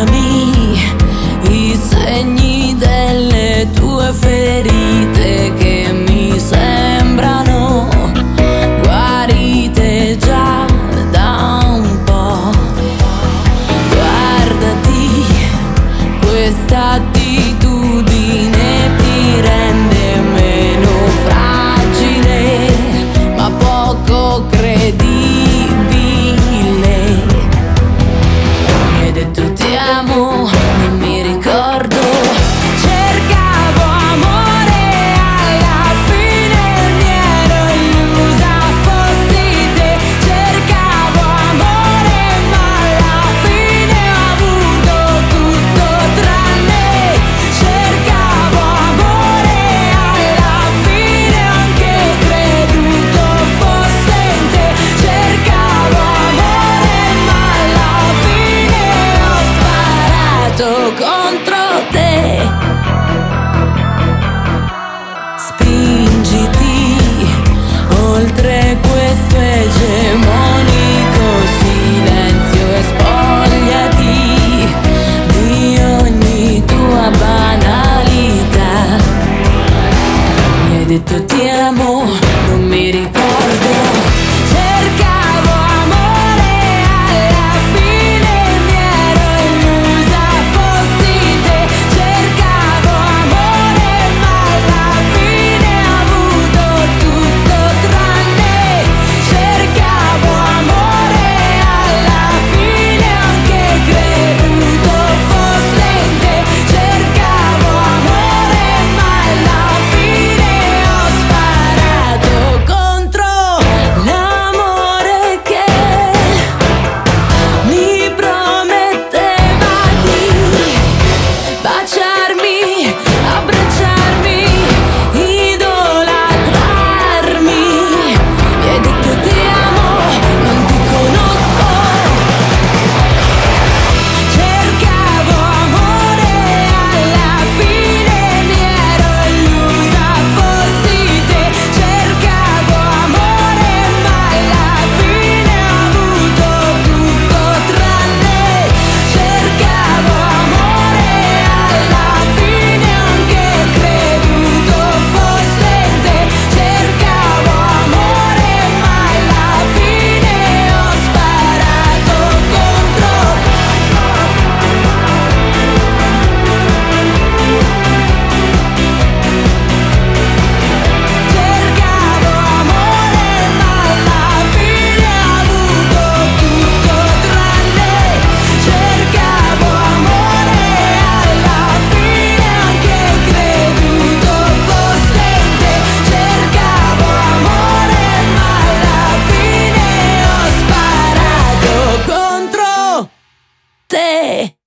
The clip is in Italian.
Mostrami i segni delle tue ferite che mi sembrano guarite già da un po'. Guardati, questa attitudine ti rende meno fragile, ma poco credibile. Mi hai detto ti amo, non mi ricordo. Cercavo amore, alla fine mi ero illusa fossi te. Cercavo amore, ma alla fine ho avuto tutto tranne. Cercavo amore, alla fine ho anche creduto fosse in te. Cercavo amore, ma alla fine ho sparato contro te. Spingiti oltre questo egemonico silenzio e spogliati di ogni tua banalità. Mi hai detto ti amo, non mi ricordo. Cercavo amore, alla fine mi ero illusa fossi te. Cercavo amore, ma alla fine ho avuto tutto tranne. Cercavo amore, alla fine ho anche creduto fosse in te. Cercavo amore, ma alla fine ho sparato contro l'amore che mi prometteva di baciarmi, abbracciarmi, idolatrarmi. Mi hai detto ti amo, non ti conosco. Cercavo amore, alla fine mi ero illusa fossi te. Cercavo amore, ma alla fine ho avuto tutto tranne. Cercavo amore, alla fine ho anche creduto fosse in te. Cercavo amore, ma alla fine ho sparato contro. Cercavo amore, ma alla fine ho avuto tutto tranne. Cercavo amore, alla fine ho anche creduto fosse in te. Cercavo amore, ma alla fine ho sparato contro te.